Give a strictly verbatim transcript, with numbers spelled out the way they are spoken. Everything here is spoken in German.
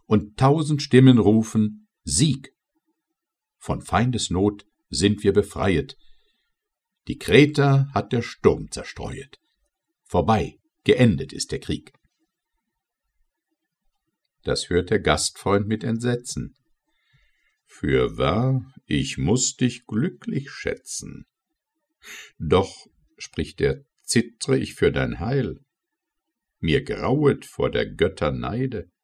und tausend Stimmen rufen Sieg. Von Feindesnot sind wir befreiet, die Kreter hat der Sturm zerstreuet. Vorbei, geendet ist der Krieg. Das hört der Gastfreund mit Entsetzen. Fürwahr, ich muß dich glücklich schätzen. Doch, spricht er, zittre ich für dein Heil. Mir grauet vor der Götter Neide.